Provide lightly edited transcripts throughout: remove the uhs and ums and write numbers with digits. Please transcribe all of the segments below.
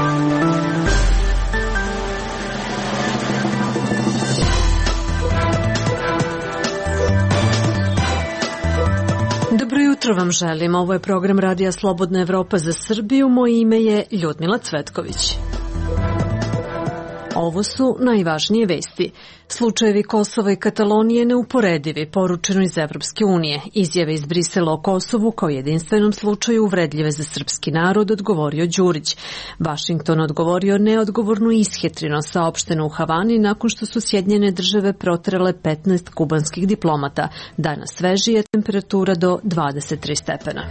Dobro jutro vam želim. Ovo je program Radija Slobodna Evropa za Srbiju. Moje ime je Ljudmila Cvetković. Ovo su najvažnije vesti. Slučajevi Kosova i Katalonije neuporedivi, poručeno iz Evropske unije. Izjave iz Brisela o Kosovu kao jedinstvenom slučaju uvredljive za srpski narod, odgovorio Đurić. Vašington odgovorio neodgovornu ishitrino, saopšteno u Havani nakon što su Sjedinjene države proterale 15 kubanskih diplomata. Danas svežija je temperatura do 23 stepena.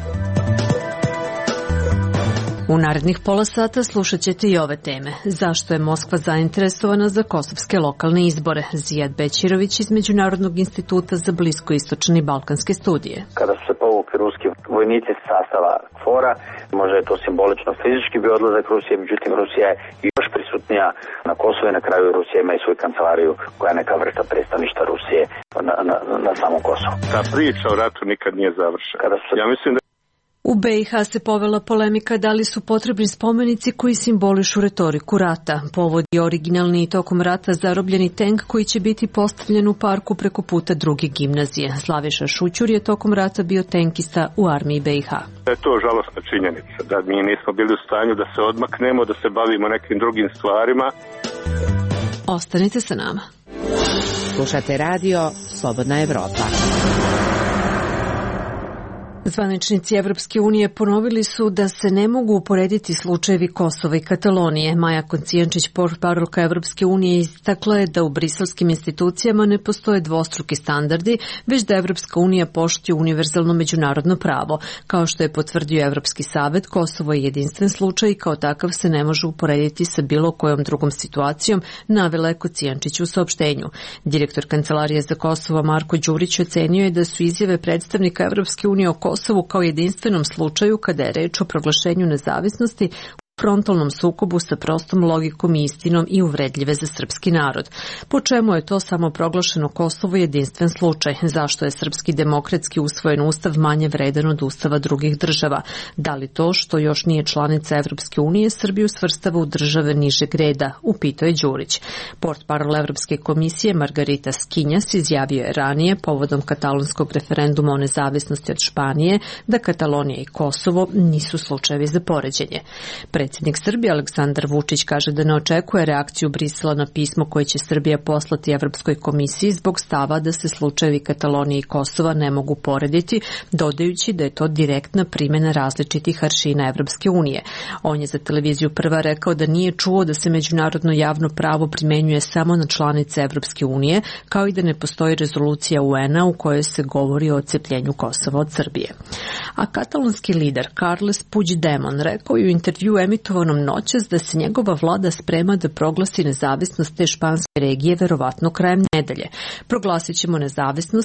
U narednih pola sata slušat ćete i ove teme. Zašto je Moskva zainteresovana za kosovske lokalne izbore? Zijad Bećirović iz Međunarodnog instituta za bliskoistočne i balkanske studije. Kada su se povukli ruski vojnici s sastava KFOR-a, možda je to simbolično fizički bio odlazak Rusije, međutim Rusija je još prisutnija na Kosovu i na kraju Rusija ima i svoju kancelariju koja je neka vrsta predstavništva Rusije na samom Kosovu. Ta priča o ratu nikad nije završena. Ja mislim da u BiH se povela polemika da li su potrebni spomenici koji simbolišu retoriku rata. Povod je originalni i tokom rata zarobljeni tank koji će biti postavljen u parku preko puta druge gimnazije. Slaviša Šućur je tokom rata bio tenkista u armiji BiH. Je to žalosna činjenica da mi nismo bili u stanju da se odmaknemo, da se bavimo nekim drugim stvarima. Ostanite sa nama. Slušate radio Slobodna Evropa. Zvaničnici Evropske unije ponovili su da se ne mogu uporediti slučajevi Kosova i Katalonije. Maja Kocijančić, portparolka Evropske unije, istakla je da u briselskim institucijama ne postoje dvostruki standardi, već da Evropska unija poštuje univerzalno međunarodno pravo. Kao što je potvrdio Evropski savet, Kosovo je jedinstven slučaj i kao takav se ne može uporediti sa bilo kojom drugom situacijom, navela je Kocijančić u saopštenju. Direktor Kancelarije za Kosovo Marko Đurić ocenio je da su izjave predstavnika Evropske unije o Kosovu kao jedinstvenom slučaju kada je reč o proglašenju nezavisnosti u frontalnom sukobu sa prostom logikom i istinom i uvredljive za srpski narod. Po čemu je to samo proglašeno Kosovo jedinstven slučaj? Zašto je srpski demokratski usvojen ustav manje vredan od ustava drugih država? Da li to što još nije članica Evropske unije Srbiju svrstava u države nižeg reda? Upitao je Đurić. Portparol Evropske komisije Margarita Skinjas izjavio je ranije povodom katalonskog referenduma o nezavisnosti od Španije da Katalonija i Kosovo nisu slučajevi za poređenje. Predsjednik Srbije Aleksandar Vučić kaže da ne očekuje reakciju Brisela na pismo koje će Srbija poslati Evropskoj komisiji zbog stava da se slučajevi Katalonije i Kosova ne mogu porediti, dodajući da je to direktna primjena različitih aršina Evropske unije. On je za televiziju Prva rekao da nije čuo da se međunarodno javno pravo primenjuje samo na članice Evropske unije, kao i da ne postoji rezolucija UN-a u kojoj se govori o odcepljenju Kosova od Srbije. A katalonski lider Carles Puigdemont rekao je u intervju emitovanom noćas da se njegova vlada sprema da proglasi nezavisnost te španske regije verovatno krajem nedelje. Proglasit ćemo nezavisnost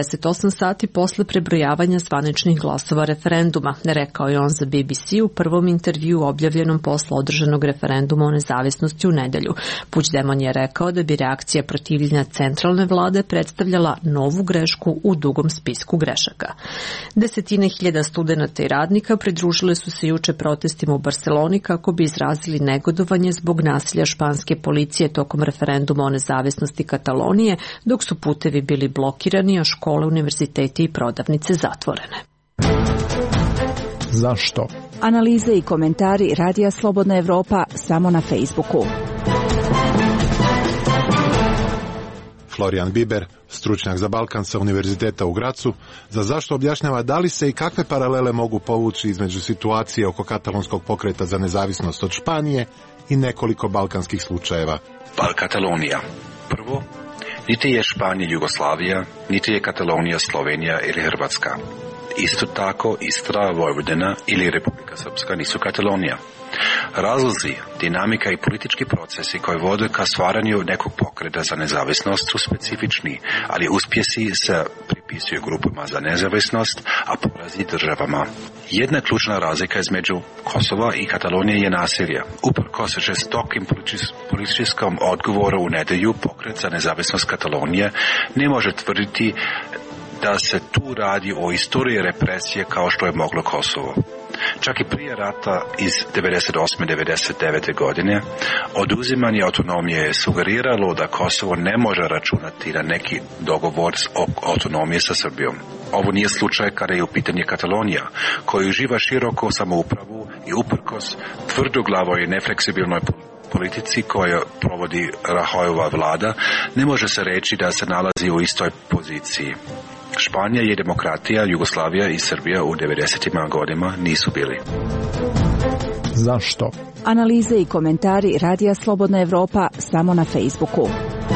48 sati posle prebrojavanja zvaničnih glasova referenduma, rekao je on za BBC u prvom intervju objavljenom posle održanog referenduma o nezavisnosti u nedelju. Puigdemont je rekao da bi reakcija protivljenja centralne vlade predstavljala novu grešku u dugom spisku grešaka. Desetine hiljada studenata i radnika pridružile su se juče protestima u Barceloni kako bi izrazili negodovanje zbog nasilja španske policije tokom referenduma o nezavisnosti Katalonije, dok su putevi bili blokirani, a škole, univerziteti i prodavnice zatvorene. Zašto? Analize i komentari Radija Slobodna Evropa samo na Facebooku. Florian Biber, stručnjak za Balkan sa Univerziteta u Gracu, za zašto objašnjava da li se i kakve paralele mogu povući između situacije oko katalonskog pokreta za nezavisnost od Španije i nekoliko balkanskih slučajeva. Katalonija. Prvo, niti je Španija Jugoslavija, niti je Katalonija Slovenija ili Hrvatska. Isto tako Istra, Vojvodina ili Republika Srpska nisu Katalonija. Razlozi, dinamika i politički procesi koji vode ka stvaranju nekog pokreta za nezavisnost su specifični, ali uspjesi se pripisuju grupama za nezavisnost, a porazi državama. Jedna ključna razlika između Kosova i Katalonije je nasilje. Uprkos žestokim političkom odgovoru u nedjelju, pokret za nezavisnost Katalonije ne može tvrditi da se tu radi o istoriji represije kao što je moglo Kosovo. Čak i prije rata iz 98-99. godine oduzimanje autonomije je sugeriralo da Kosovo ne može računati na neki dogovor o autonomije sa Srbijom. Ovo nije slučaj kada je u pitanju Katalonija, koja uživa široko samoupravu i uprkos tvrdoglavoj i nefleksibilnoj politici koju provodi Rahojova vlada, ne može se reći da se nalazi u istoj poziciji. Španija je demokratija, Jugoslavija i Srbija u 90. godinama nisu bili. Zašto? Analize i komentari Radija Slobodna Evropa samo na Facebooku.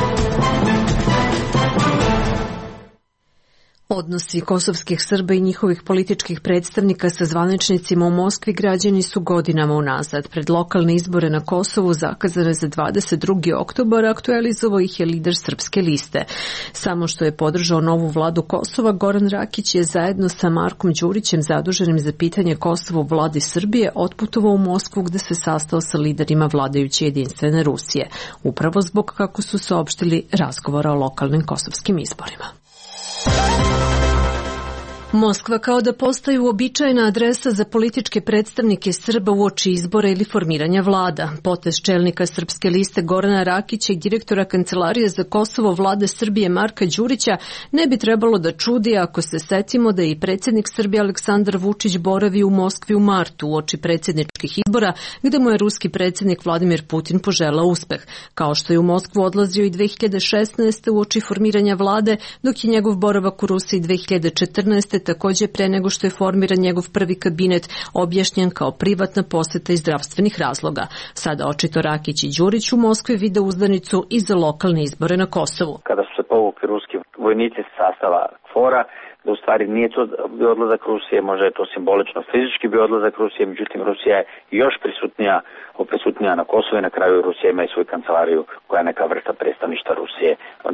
Odnosi kosovskih Srba i njihovih političkih predstavnika sa zvaničnicima u Moskvi građeni su godinama unazad. Pred lokalne izbore na Kosovu zakazane za 22. oktobar aktualizovao ih je lider Srpske liste. Samo što je podržao novu vladu Kosova, Goran Rakić je zajedno sa Markom Đurićem, zaduženim za pitanje Kosova u vladi Srbije, otputovao u Moskvu gde se sastao sa liderima vladajuće jedinstvene Rusije. Upravo zbog, kako su saopštili, razgovora o lokalnim kosovskim izborima. Moskva kao da postaje uobičajena adresa za političke predstavnike Srba uoči izbora ili formiranja vlada. Potez čelnika Srpske liste Gorana Rakića i direktora Kancelarije za Kosovo vlade Srbije Marka Đurića ne bi trebalo da čudi ako se setimo da je i predsjednik Srbije Aleksandar Vučić boravi u Moskvi u martu uoči predsjedničkih izbora, gde mu je ruski predsjednik Vladimir Putin poželao uspeh. Kao što je u Moskvu odlazio i 2016. uoči formiranja vlade, dok je njegov boravak u Rusiji 2014. takođe pre nego što je formiran njegov prvi kabinet objašnjen kao privatna poseta iz zdravstvenih razloga. Sada očito Rakić i Đurić u Moskvi vide uzdanicu i za lokalne izbore na Kosovu. Kada su se povukli ruski vojnici sa sastava KFOR-a, da u stvari nije to bio odlazak Rusije, možda je to simbolično fizički bio odlazak Rusije, međutim Rusija je još prisutnija na Kosovu i na kraju Rusija ima i svoju kancelariju koja je neka vrsta predstavništva Rusije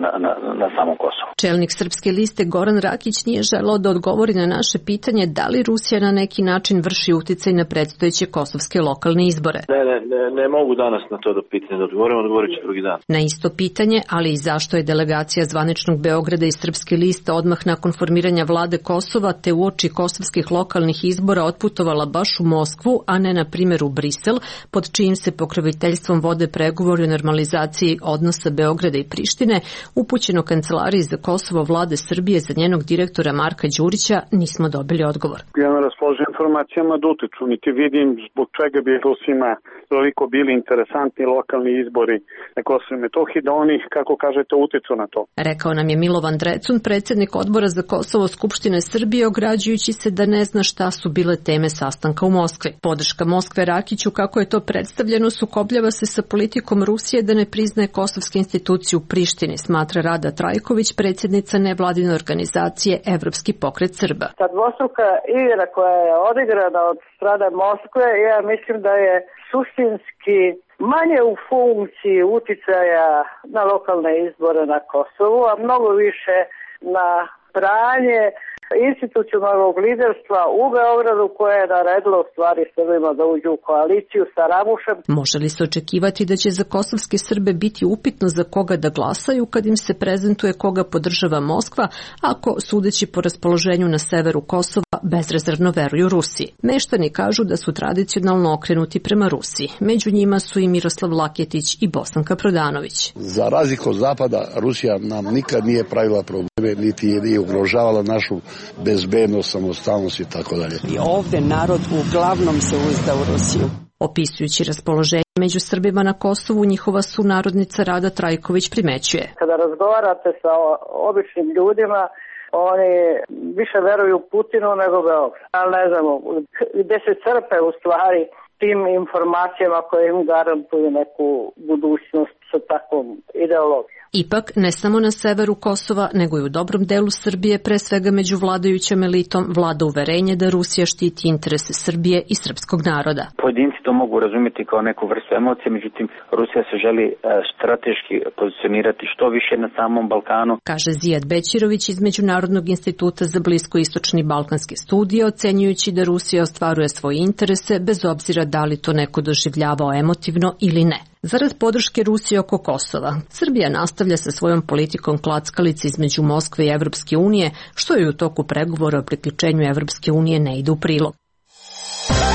na samom Kosovu. Čelnik Srpske liste Goran Rakić nije želeo da odgovori na naše pitanje da li Rusija na neki način vrši uticaj na predstojeće kosovske lokalne izbore. Ne mogu danas na to pitanje da odgovorit ću drugi dan. Na isto pitanje, ali i zašto je delegacija zvaničnog Beograda i Srpske liste odmah nakon formiranja vlade Kosova te uoči kosovskih lokalnih izbora otputovala baš u Moskvu, a ne na primjer u Brisel, pod čijim se pokroviteljstvom vode pregovori o normalizaciji odnosa Beograda i Prištine, upućeno Kancelariji za Kosovo vlade Srbije za njenog direktora Marka Đurića, nismo dobili odgovor. Ja ne raspoložim informacijama da utiču, niti vidim zbog čega bi Rusima toliko bili interesantni lokalni izbori na Kosovo i Metohiji, da oni, kako kažete, utiču na to. Rekao nam je Milovan Drecun, predsjednik odbora za Kosovo Skupštine Srbije, ograđujući se da ne zna šta su bile teme sastanka u Moskvi. Podrška Moskve Rakiću, kako je to predstavljeno, sukobljava se sa politikom Rusije da ne priznaje kosovske institucije u Prištini, smatra Rada Trajković, predsjednica nevladine organizacije Evropski pokret Srba. Ta dvostruka igra koja je odigrana od strane Moskve, ja mislim da je suštinski manje u funkciji uticaja na lokalne izbore na Kosovu, a mnogo više na pranje institucionalnog liderstva u Beogradu koje je naredilo u stvari Srbima da uđu u koaliciju sa Ramušem. Može li se očekivati da će za kosovske Srbe biti upitno za koga da glasaju kad im se prezentuje koga podržava Moskva, ako, sudeći po raspoloženju na severu Kosova, bezrezervno veruju Rusiji? Meštani kažu da su tradicionalno okrenuti prema Rusiji. Među njima su i Miroslav Laketić i Bosanka Prodanović. Za razliku od Zapada, Rusija nam nikad nije pravila probleme, niti je ugrožavala našu bezbednost, samostalnost i tako dalje. I ovde narod uglavnom se uzda u Rusiju. Opisujući raspoloženje među Srbima na Kosovu, njihova sunarodnica Rada Trajković primećuje. Kada razgovarate sa običnim ljudima, oni više veruju Putinu nego Beogradu. Ali ne znamo, gde se crpe u stvari tim informacijama koje im garantuju neku budućnost sa takvom ideologijom. Ipak, ne samo na severu Kosova, nego i u dobrom delu Srbije, pre svega među vladajućom elitom, vlada uverenje da Rusija štiti interese Srbije i srpskog naroda. Pojedinci to mogu razumjeti kao neku vrstu emocije, međutim, Rusija se želi strateški pozicionirati što više na samom Balkanu. Kaže Zijad Bećirović iz Međunarodnog instituta za bliskoistočni balkanske studije, ocenjujući da Rusija ostvaruje svoje interese, bez obzira da li to neko doživljavao emotivno ili ne. Zarad podrške Rusije oko Kosova, Srbija nastavlja sa svojom politikom klackalice između Moskve i Evropske unije, što je u toku pregovora o priključenju Evropske unije ne ide u prilog.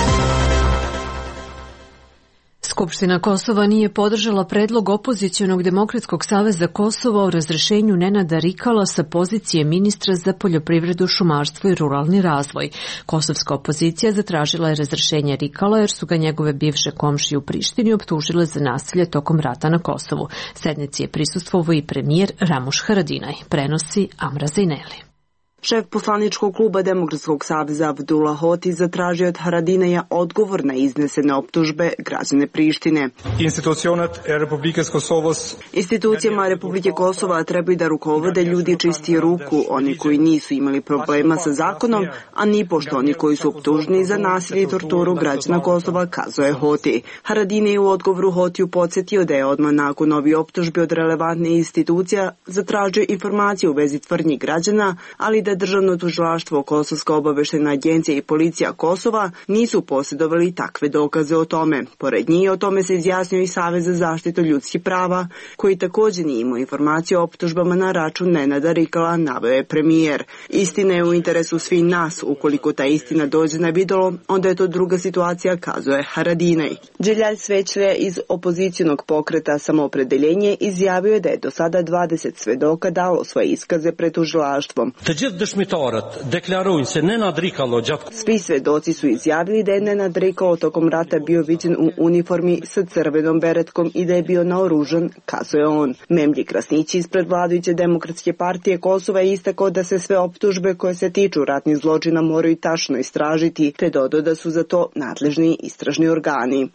Skupština Kosova nije podržala predlog opozicionog Demokratskog saveza Kosova o razrešenju Nenada Rikala sa pozicije ministra za poljoprivredu, šumarstvo i ruralni razvoj. Kosovska opozicija zatražila je razrešenje Rikala jer su ga njegove bivše komšije u Prištini optužile za nasilje tokom rata na Kosovu. Sednici je prisustvovao i premijer Ramuš Haradinaj, prenosi Amra Zineli. Šef poslaničkog kluba Demokratskog saveza Abdullah Hoti zatražio od Haradinaja odgovor na iznesene optužbe građane Prištine. Institucijama Republike Kosova trebaju da rukovode ljudi čistije ruku, oni koji nisu imali problema sa zakonom, a ni pošto oni koji su optuženi za nasilje i torturu građana Kosova, kazao je Hoti. Haradinaj u odgovoru Hotiju podsjetio da je odmah nakon ovih optužbi od relevantne institucija zatražio informacije u vezi tvrdnji građana, ali da Državno tužilaštvo, Kosovska obaveštajna agencija i policija Kosova nisu posjedovali takve dokaze o tome. Pored njih o tome se izjasnio i Savez za zaštitu ljudskih prava, koji također nije imao informacije o optužbama na račun Nenada Rikala, naveo je premijer. Istina je u interesu svih nas, ukoliko ta istina dođe na videlo, onda je to druga situacija, kazao je Haradinaj. Dželjalj Svećlija iz opozicijonog pokreta Samoopredeljenje izjavio je da je do sada 20 svedoka dalo svoje iskaze pred tužilaštvom. Svi svedoci su izjavili da je Nenad Rikalo tokom rata bio viđen u uniformi sa crvenom beretkom i da je bio naoružan, kazao je on. Memlji Krasnić ispred vladajuće Demokratske partije Kosova je istakao da se sve optužbe koje se tiču ratnih zločina moraju tačno istražiti, te dodao da su za to nadležni istražni organi.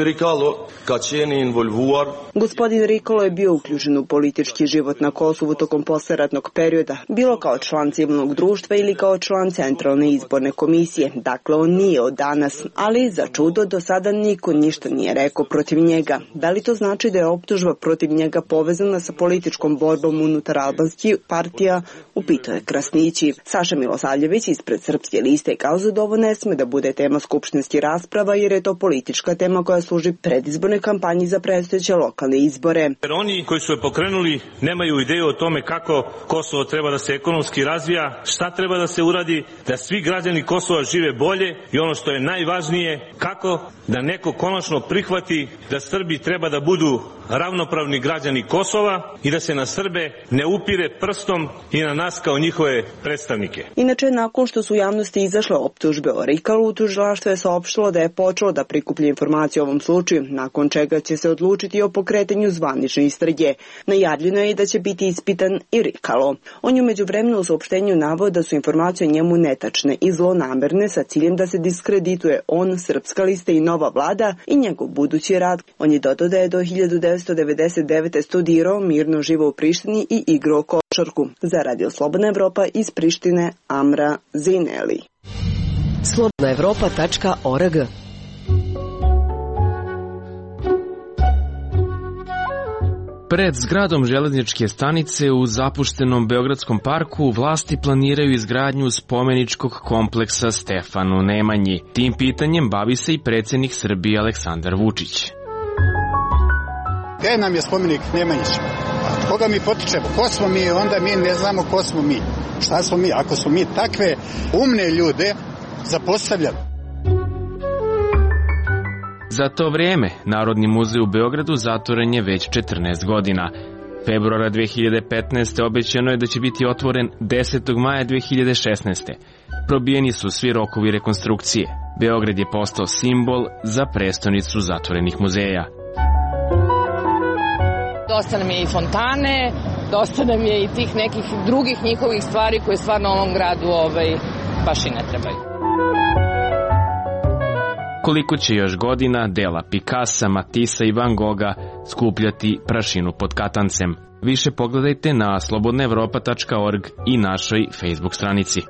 Gospodin Rikalo je bio uključen u politički život na Kosovu tokom posleratnog perioda, bilo kao član civilnog društva ili kao član Centralne izborne komisije. Dakle, on nije od danas, ali za čudo do sada niko ništa nije rekao protiv njega. Da li to znači da je optužba protiv njega povezana sa političkom borbom unutar albanskih partija, upitao je Krasnići. Saša Milosavljević ispred Srpske liste kazao da ovo ne sme da bude tema skupštinskih rasprava jer je to politička tema koja služi predizbornoj kampanji za predstojeće lokalne izbore. Jer oni koji su je pokrenuli nemaju ideju o tome kako Kosovo treba da se ekonomski razvija, šta treba da se uradi, da svi građani Kosova žive bolje i ono što je najvažnije, kako da neko konačno prihvati da Srbi treba da budu ravnopravni građani Kosova i da se na Srbe ne upire prstom i na nas kao njihove predstavnike. Inače, nakon što su u javnosti izašle optužbe o Rikalu, tužilaštvo je saopštilo da je počelo da prikuplja informacije o ovom slučaju, nakon čega će se odlučiti o pokretanju zvanične istrage. Najavljeno je i da će biti ispitan i Rikalo. On je u međuvremenu u saopštenju naveo da su informacije o njemu netačne i zlonamerne sa ciljem da se diskredituje on, Srpska lista i nova vlada i njegov budući rad. On je dodao da je do 1999. studirao, mirno živao u Prištini i igrao košarku. Za Radio Slobodna Evropa iz Prištine, Amra Zineli. slobodnaevropa.org. Pred zgradom železničke stanice u zapuštenom Beogradskom parku vlasti planiraju izgradnju spomeničkog kompleksa Stefanu Nemanji. Tim pitanjem bavi se i predsjednik Srbije Aleksandar Vučić. Gde nam je spomenik Nemanjiću? Koga mi potičemo? Ko smo mi? Onda mi ne znamo ko smo mi. Šta smo mi? Ako smo mi takve umne ljude zapostavljali. Za to vrijeme Narodni muzej u Beogradu zatvoren je već 14 godina. Februara 2015. obećano je da će biti otvoren 10. maja 2016. Probijeni su svi rokovi rekonstrukcije. Beograd je postao simbol za prestonicu zatvorenih muzeja. Dosta nam je i fontane, dosta nam je i tih nekih drugih njihovih stvari koje stvarno ovom gradu baš i ne trebaju. Koliko će još godina dela Picassa, Matissa i Van Gogha skupljati prašinu pod katancem? Više pogledajte na slobodnaevropa.org i našoj Facebook stranici.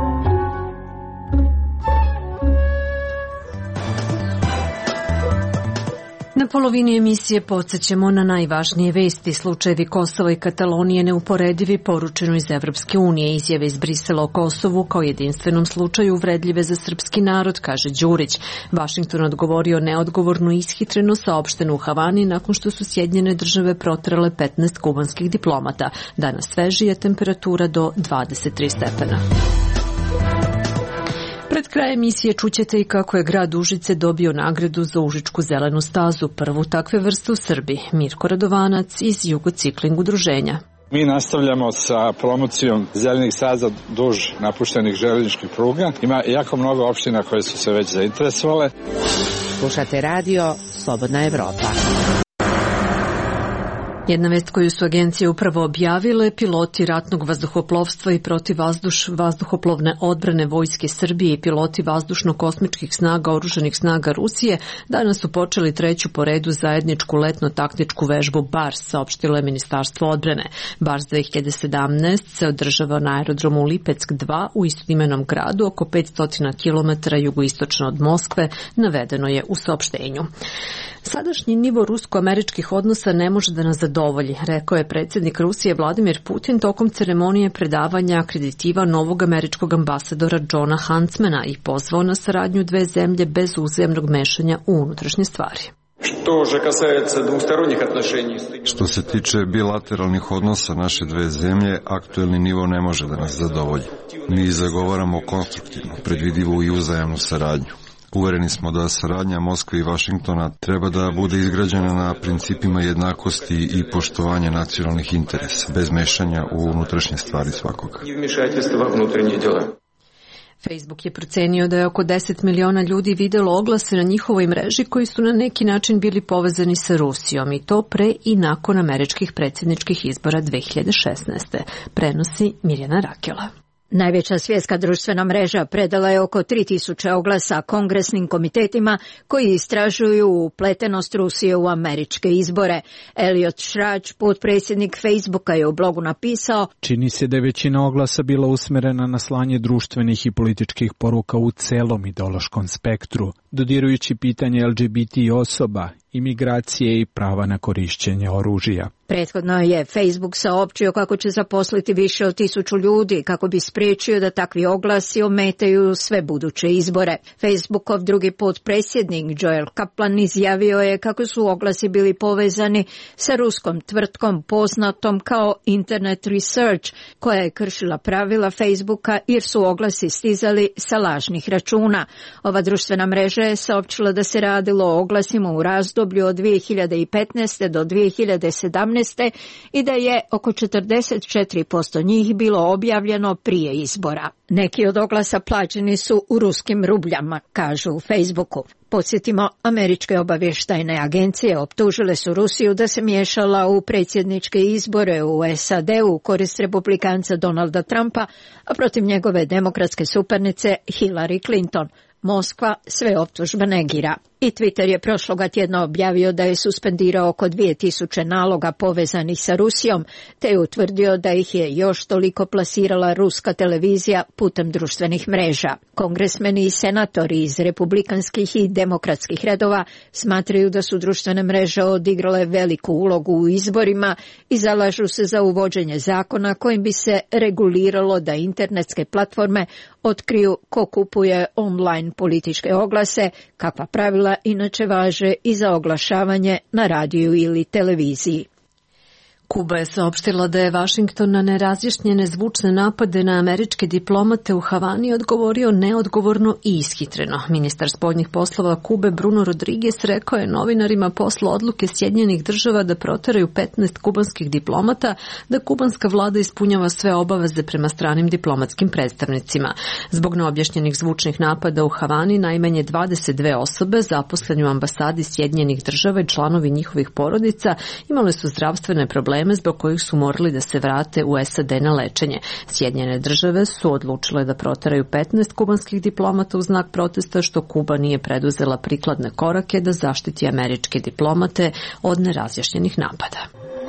Na polovini emisije podsjećamo na najvažnije vesti. Slučajevi Kosova i Katalonije neuporedivi, poručeno iz Evropske unije. Izjave iz Brisela o Kosovu kao jedinstvenom slučaju uvredljive za srpski narod, kaže Đurić. Vašington odgovorio neodgovorno i ishitreno, saopšteno u Havani nakon što su Sjedinjene države proterale 15 kubanskih diplomata. Danas svežija temperatura do 23 stepena. Pred krajem emisije čućete i kako je grad Užice dobio nagradu za Užičku zelenu stazu, prvu takve vrste u Srbiji. Mirko Radovanac iz Jugocikling udruženja. Mi nastavljamo sa promocijom zelenih staza duž napuštenih željezničkih pruga. Ima jako mnogo opština koje su se već zainteresovale. Slušate radio Slobodna Evropa. Jedna vest koju su agencije upravo objavile, piloti ratnog vazduhoplovstva i protivvazduhoplovne odbrane Vojske Srbije i piloti vazdušno-kosmičkih snaga Oružanih snaga Rusije danas su počeli treću po redu zajedničku letno-taktičku vežbu BARS, saopštilo je Ministarstvo odbrane. BARS 2017 se održava na aerodromu Lipeck 2 u istoimenom gradu, oko 500 km jugoistočno od Moskve, navedeno je u saopštenju. Sadašnji nivo rusko-američkih odnosa ne može da nas zadovolji, rekao je predsjednik Rusije Vladimir Putin tokom ceremonije predavanja akreditiva novog američkog ambasadora Johna Huntsmana i pozvao na saradnju dve zemlje bez uzajamnog mešanja u unutrašnje stvari. Što se tiče bilateralnih odnosa naše dve zemlje, aktuelni nivo ne može da nas zadovolji. Mi zagovaramo konstruktivnu, predvidivu i uzajamnu saradnju. Uvereni smo da saradnja Moskve i Vašingtona treba da bude izgrađena na principima jednakosti i poštovanja nacionalnih interesa, bez mešanja u unutrašnje stvari svakoga. Facebook je procenio da je oko 10 miliona ljudi videlo oglase na njihovoj mreži koji su na neki način bili povezani sa Rusijom i to pre i nakon američkih predsjedničkih izbora 2016. Prenosi Mirjana Rakela. Najveća svjetska društvena mreža predala je oko 3000 oglasa kongresnim komitetima koji istražuju upletenost Rusije u američke izbore. Elliot Scratch, potpredsjednik Facebooka, je u blogu napisao: čini se da je većina oglasa bila usmerena na slanje društvenih i političkih poruka u celom ideološkom spektru, dodirujući pitanje LGBT osoba, imigracije i prava na korišćenje oružja. Prethodno je Facebook saopćio kako će zaposliti više od 1000 ljudi kako bi spriječio da takvi oglasi ometaju sve buduće izbore. Facebookov drugi potpredsjednik Joel Kaplan izjavio je kako su oglasi bili povezani sa ruskom tvrtkom poznatom kao Internet Research, koja je kršila pravila Facebooka jer su oglasi stizali sa lažnih računa. Ova društvena mreža je saopćila da se radilo o oglasima u razdoblju od 2015. do 2017. i da je oko 44% njih bilo objavljeno prije izbora. Neki od oglasa plaćeni su u ruskim rubljama, kažu u Facebooku. Podsjetimo, američke obavještajne agencije optužile su Rusiju da se miješala u predsjedničke izbore u SAD-u u korist republikanca Donalda Trumpa, a protiv njegove demokratske suparnice Hillary Clinton. Moskva sve optužbe negira. I Twitter je prošloga tjedna objavio da je suspendirao oko 2000 naloga povezanih sa Rusijom, te je utvrdio da ih je još toliko plasirala ruska televizija putem društvenih mreža. Kongresmeni i senatori iz republikanskih i demokratskih redova smatraju da su društvene mreže odigrale veliku ulogu u izborima i zalažu se za uvođenje zakona kojim bi se reguliralo da internetske platforme otkriju ko kupuje online političke oglase, kakva pravila inače važe i za oglašavanje na radiju ili televiziji. Kuba je saopštila da je Vašington na nerazjašnjene zvučne napade na američke diplomate u Havani odgovorio neodgovorno i ishitreno. Ministar spoljnih poslova Kube Bruno Rodriguez rekao je novinarima posle odluke Sjedinjenih Država da proteraju 15 kubanskih diplomata da kubanska vlada ispunjava sve obaveze prema stranim diplomatskim predstavnicima. Zbog neobjašnjenih zvučnih napada u Havani najmanje 22 osobe zaposleni u ambasadi Sjedinjenih Država i članovi njihovih porodica imale su zdravstvene probleme zbog kojih su morali da se vrate u SAD na lečenje. Sjedinjene Države su odlučile da proteraju 15 kubanskih diplomata u znak protesta što Kuba nije preduzela prikladne korake da zaštiti američke diplomate od nerazjašnjenih napada.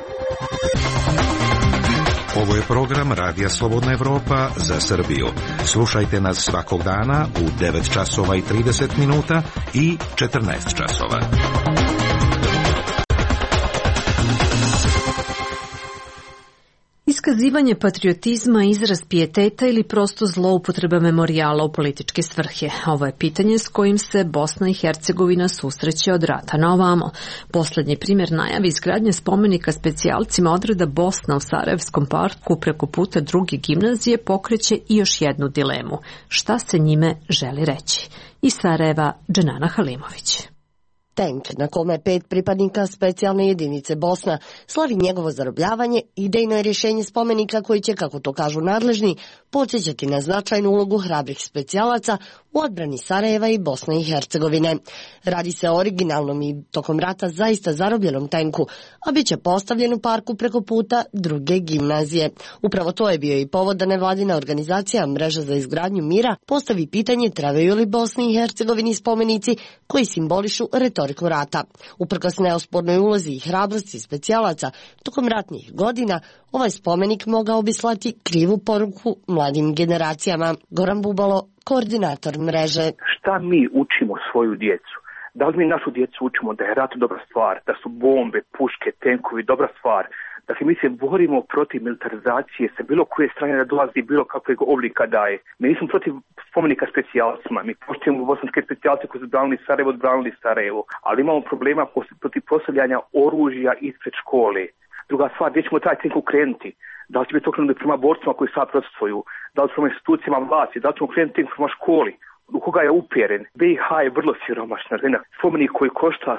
Ovo je program Radija Slobodna Evropa za Srbiju. Slušajte nas svakog dana u 9 časova i 30 minuta i 14 časova. Iz iskazivanje patriotizma, izraz pijeteta ili prosto zloupotreba memorijala u političke svrhe? Ovo je pitanje s kojim se Bosna i Hercegovina susreće od rata na ovamo. Poslednji primjer najavi izgradnje spomenika specijalcima odreda Bosna u Sarajevskom parku preko puta druge gimnazije pokreće i još jednu dilemu. Šta se njime želi reći? Iz Sarajeva, Dženana Halimović. Tank na kome 5 pripadnika specijalne jedinice Bosna slavi njegovo zarobljavanje, idejno je rješenje spomenika koji će, kako to kažu nadležni, podsjećati na značajnu ulogu hrabrih specijalaca u odbrani Sarajeva i Bosne i Hercegovine. Radi se o originalnom i tokom rata zaista zarobljenom tenku, a bit će postavljen u parku preko puta druge gimnazije. Upravo to je bio i povod da nevladina organizacija Mreža za izgradnju mira postavi pitanje trebaju li Bosni i Hercegovini spomenici koji simbolišu retoriku rata. Uprkos neospornoj ulozi i hrabrosti specijalaca tokom ratnih godina, ovaj spomenik mogao bi slati krivu poruku mladim generacijama. Goran Bubalo, koordinator mreže. Šta mi učimo svoju djecu? Da li mi našu djecu učimo da je rat dobra stvar, da su bombe, puške, tenkovi dobra stvar? Dakle, mi se borimo protiv militarizacije sa bilo koje strane da dolazi bilo kakvog oblika daje. Mi nismo protiv spomenika specijalcima, mi poštujemo bosanske specijalce koji su odbranili Sarajevo, ali imamo problema protiv postavljanja oružja ispred škole. Druga stvar, gdje ćemo taj tenk ukrenuti? Da li će biti okrenuti prema borcima koji sad protestvuju? Da li prema institucijama vlasti? Da li ćemo okrenuti tenk prema školi? U koga je upjeren? BiH je vrlo siromašna zemlja. Spomenik koji košta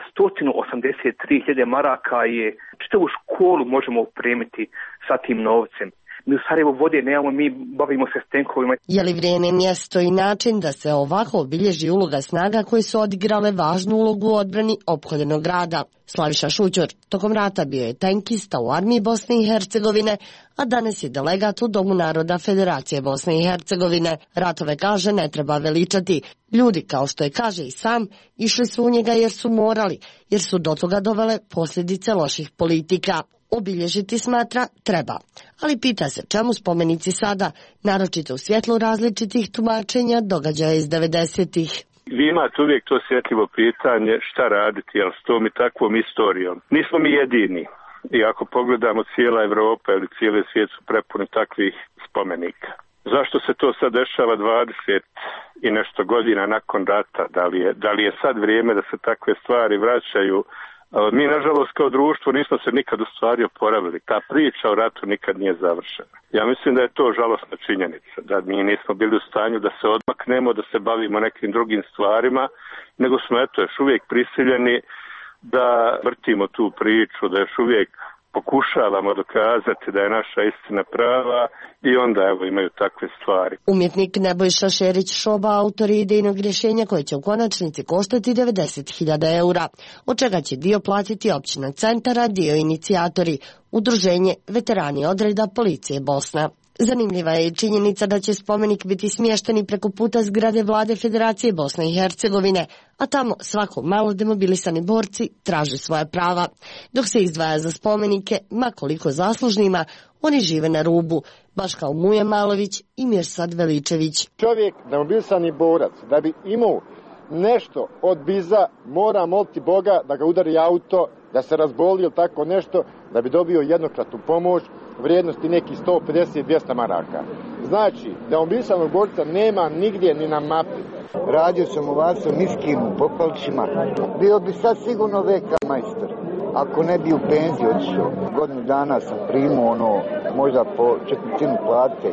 183.000 maraka je čitavu školu možemo opremiti sa tim novcem. Mi u Sarajevo vode nemamo, mi bavimo se s tenkovima. Je li vrijeme, mjesto i način da se ovako obilježi uloga snaga koje su odigrale važnu ulogu u odbrani opkoljenog grada? Slaviša Šućur tokom rata bio je tenkista u armiji Bosne i Hercegovine, a danas je delegat u Domu naroda Federacije Bosne i Hercegovine. Ratove, kaže, ne treba veličati. Ljudi, kao što je kaže i sam, išli su u njega jer su morali, jer su do toga dovele posljedice loših politika. Obilježiti, smatra, treba. Ali pita se čemu spomenici sada, naročito u svjetlu različitih tumačenja događaja iz 90-ih. Vi imate uvijek to osjetljivo pitanje šta raditi, jel s tom i takvom istorijom. Nismo mi jedini. I ako pogledamo cijela Evropa ili cijeli svijet su prepuni takvih spomenika. Zašto se to sad dešava 20 i nešto godina nakon rata? Da li je sad vrijeme da se takve stvari vraćaju? Mi, nažalost, kao društvo nismo se nikad u stvari oporavili. Ta priča o ratu nikad nije završena. Ja mislim da je to žalosna činjenica, da mi nismo bili u stanju da se odmaknemo, da se bavimo nekim drugim stvarima, nego smo još uvijek prisiljeni da vrtimo tu priču, da još uvijek pokušavamo dokazati da je naša istina prava i onda imaju takve stvari. Umjetnik Nebojša Šerić-Šoba autor je idejnog rješenja koje će u konačnici koštati 90.000 eura, od čega će dio platiti općina Centara, dio inicijatori, udruženje Veterani odreda Policije Bosna. Zanimljiva je i činjenica da će spomenik biti smješten i preko puta zgrade vlade Federacije Bosne i Hercegovine, a tamo svako malo demobilisani borci traže svoja prava. Dok se izdvaja za spomenike, ma koliko zaslužnima, oni žive na rubu, baš kao Muja Malović i Mirsad Veličević. Čovjek, demobilisani borac, da bi imao nešto od biza, mora moliti Boga da ga udari auto, da se razboli ili tako nešto, da bi dobio jednokratnu pomoć vrijednosti nekih 150-200 maraka. Znači, demobilisanog borca nema nigdje ni na mapi. Radio sam u Vacu niskim popalčima. Bio bi sad sigurno veka majstor. Ako ne bi u penziju otišao, godinu dana sam primao možda po 1/4 plate.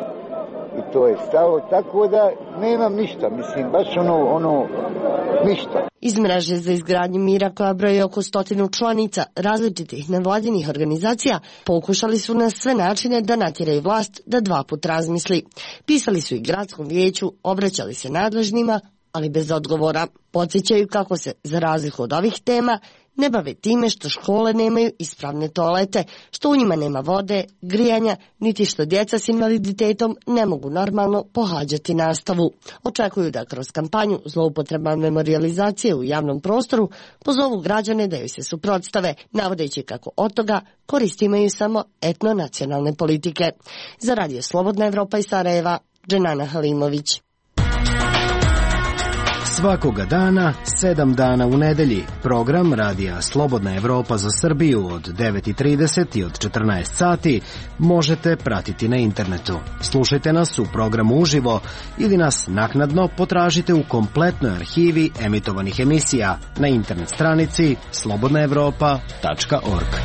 I to je stalo, tako da nemam ništa, mislim, baš ništa. Iz Mreže za izgradnju mira, koja broji oko 100 članica različitih nevladinih organizacija, pokušali su na sve načine da natjeraju vlast da 2 put razmisli. Pisali su i gradskom vijeću, obraćali se nadležnima, ali bez odgovora. Podsjećaju kako se, za razliku od ovih tema, ne bave time što škole nemaju ispravne toalete, što u njima nema vode, grijanja, niti što djeca s invaliditetom ne mogu normalno pohađati nastavu. Očekuju da kroz kampanju zloupotreba memorijalizacije u javnom prostoru pozovu građane da joj se suprotstave, navodeći kako od toga koristi imaju samo etno-nacionalne politike. Za Radio Slobodna Evropa iz Sarajeva, Dženana Halimović. Svakoga dana, 7 dana u nedelji. Program Radija Slobodna Evropa za Srbiju od 9:30 i od 14 sati možete pratiti na internetu. Slušajte nas u programu uživo ili nas naknadno potražite u kompletnoj arhivi emitovanih emisija na internet stranici slobodnaevropa.org.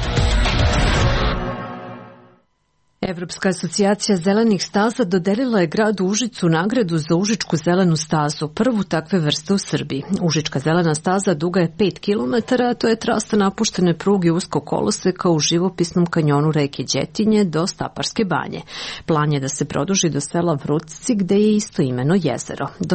Evropska asocijacija zelenih staza dodelila je gradu Užicu nagradu za Užičku zelenu stazu, prvu takve vrste u Srbiji. Užička zelena staza duga je 5 km, a to je trasa napuštene pruge uskog koloseka u živopisnom kanjonu reke Đetinje do Staparske banje. Plan je da se produži do sela Vrutci, gde je istoimeno jezero. Do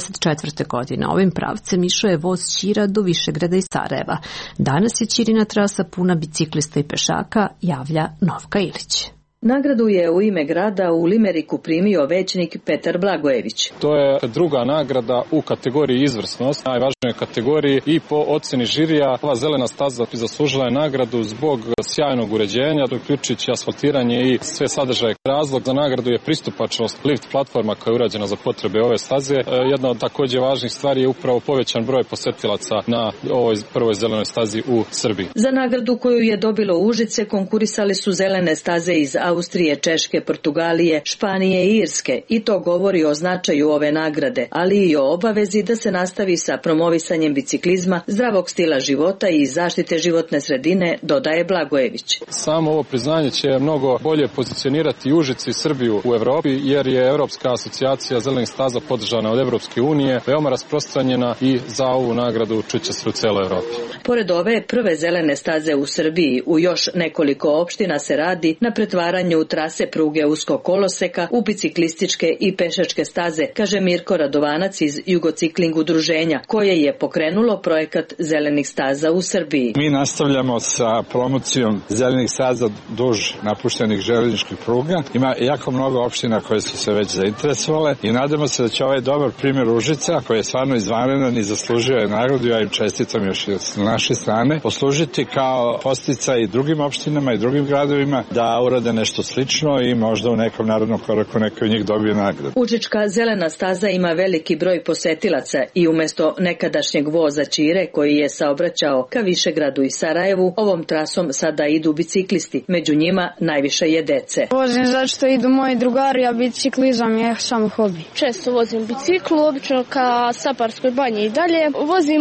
74. godine ovim pravcem išao je voz Ćira do Višegrada i Sarajeva. Danas je Ćirina trasa puna biciklista i pešaka, javlja Novka Ilić. Nagradu je u ime grada u Limeriku primio većnik Petar Blagojević. To je druga nagrada u kategoriji izvrsnost, najvažnijoj kategoriji i po oceni žirija. Ova zelena staza zaslužila je nagradu zbog sjajnog uređenja, uključujući asfaltiranje i sve sadržaje. Razlog za nagradu je pristupačnost lift platforma koja je urađena za potrebe ove staze. Jedna od također važnih stvari je upravo povećan broj posetilaca na ovoj prvoj zelenoj stazi u Srbiji. Za nagradu koju je dobilo Užice konkurisali su zelene staze iz Austrije, Češke, Portugalije, Španije i Irske i to govori o značaju ove nagrade, ali i o obavezi da se nastavi sa promovisanjem biciklizma, zdravog stila života i zaštite životne sredine, dodaje Blagojević. Samo ovo priznanje će mnogo bolje pozicionirati Užice i Srbiju u Evropi, jer je Evropska asocijacija zelenih staza podržana od Evropske unije, veoma rasprostranjena i za ovu nagradu čuće se u celoj Evropi. Pored ove prve zelene staze u Srbiji, u još nekoliko opština se radi na pretvaranju trase pruge uskog koloseka u biciklističke i pešačke staze, kaže Mirko Radovanac iz Jugocikling udruženja, koje je pokrenulo projekat zelenih staza u Srbiji. Mi nastavljamo sa promocijom zelenih staza duž napuštenih železničkih pruga. Ima jako mnogo opština koje su se već zainteresovale i nadamo se da će ovaj dobar primjer Užica, koji je stvarno izvanredan i zaslužio je nagradu, ja im čestitam još na naše strane, poslužiti kao podsticaj i drugim opštinama i drugim gradovima da urade nešto slično i možda u nekom narodnom koraku neki od njih dobije nagradu. Užička zelena staza ima veliki broj posetilaca i umjesto nekadašnjeg voza Ćire koji je saobraćao ka Višegradu i Sarajevu, ovom trasom sada idu biciklisti. Među njima najviše je dece. Vozim zato što idu moji drugari, a biciklizam je samo hobi. Često vozim biciklu, obično ka Staparskoj banji i dalje. Vozim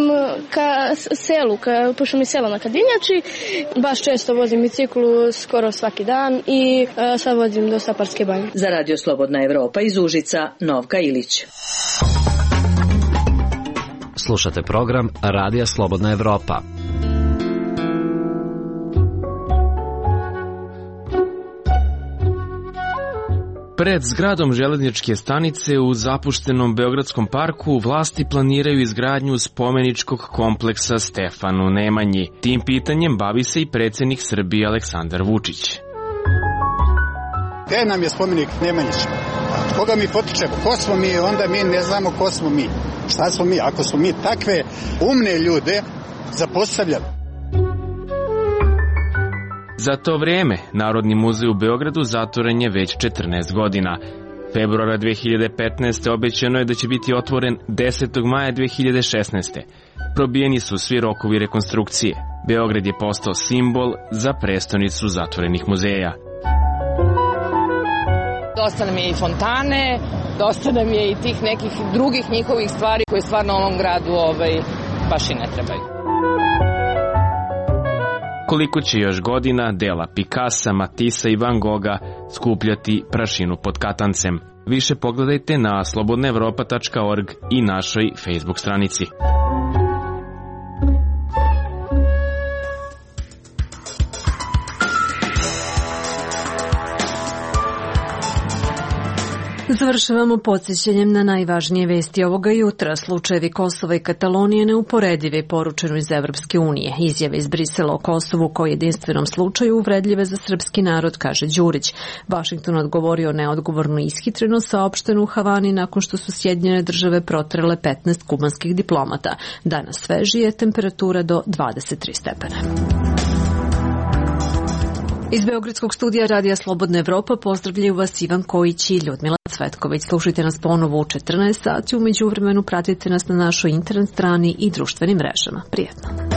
ka selu, pošto mi selo na Kadinjači, baš često vozim biciklu skoro svaki dan i sad vozim do Staparske banje. Za Radio Slobodna Evropa iz Užica, Novka Ilić. Slušate program Radija Slobodna Evropa. Pred zgradom železničke stanice u zapuštenom Beogradskom parku vlasti planiraju izgradnju spomeničkog kompleksa Stefanu Nemanji. Tim pitanjem bavi se i predsjednik Srbije Aleksandar Vučić. Gde nam je spomenik Nemanjić? Od koga mi potičemo? Ko smo mi? Onda mi ne znamo ko smo mi. Šta smo mi? Ako smo mi takve umne ljude zapostavljali. Za to vrijeme Narodni muzej u Beogradu zatvoren je već 14 godina. Februara 2015. obećano je da će biti otvoren 10. maja 2016. Probijeni su svi rokovi rekonstrukcije. Beograd je postao simbol za prestonicu zatvorenih muzeja. Dosta nam je i fontane, dosta nam je i tih nekih drugih njihovih stvari koje stvarno ovom gradu baš i ne trebaju. Koliko će još godina dela Picassa, Matissa i Van Gogha skupljati prašinu pod katancem? Više pogledajte na slobodnaevropa.org i našoj Facebook stranici. Završavamo podsjećanjem na najvažnije vesti ovoga jutra. Slučajevi Kosova i Katalonije neuporedive, poručeno iz Evropske unije. Izjave iz Brisela o Kosovu kao jedinstvenom slučaju uvredljive za srpski narod, kaže Đurić. Vašington odgovorio neodgovorno i ishitreno saopšteno u Havani nakon što su Sjedinjene države protrele 15 kubanskih diplomata. Danas svežije, temperatura do 23 stepena. Iz Beogradskog studija Radija Slobodna Evropa pozdravljaju vas Ivan Kojić i Ljudmila Cvetković. Slušajte nas ponovo u 14 sati, u međuvremenu pratite nas na našoj internet strani i društvenim mrežama. Prijetno.